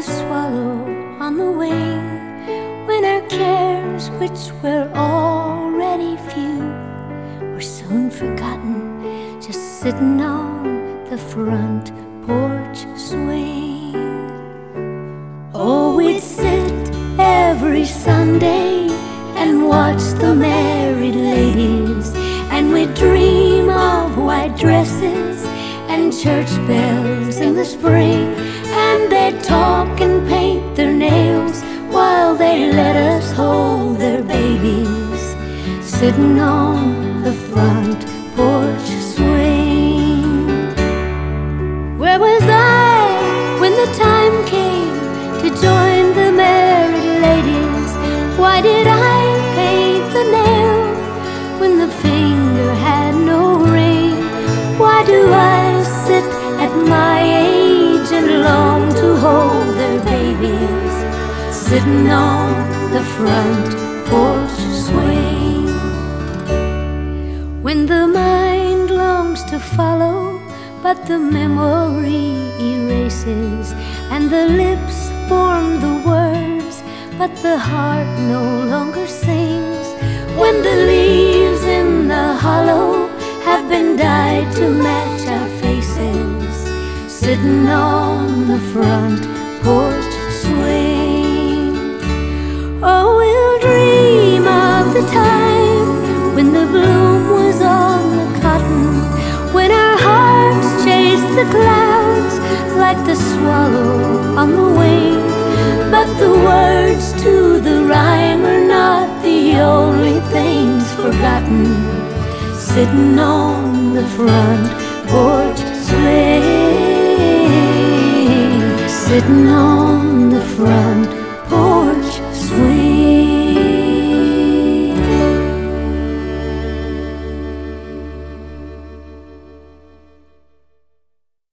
swallow on the wing, when our cares, which were already few, were soon forgotten, just sitting on the front porch swing. Oh, we'd sit every Sunday and watch the married ladies, and we'd dream of white dresses and church bells in the spring, and they'd talk and paint their nails while they let us hold their babies, sitting on the front porch swing. Where was I when the time came to join the married ladies? Why did I paint the nail when the finger had no ring? Why do I sit at my age and long to hold their babies, sitting on the front porch swing? When the mind longs to follow, but the memory erases, and the lips form the words, but the heart no longer sings. When the leaves in the hollow have been dyed to match our faces, sitting on the front porch swing. Oh, we'll dream of the time when the bloom was on the cotton, when our hearts chased the clouds like the swallow on the wing. But the words to the rhyme are not the only things forgotten, sitting on the front porch swing, sitting on the front porch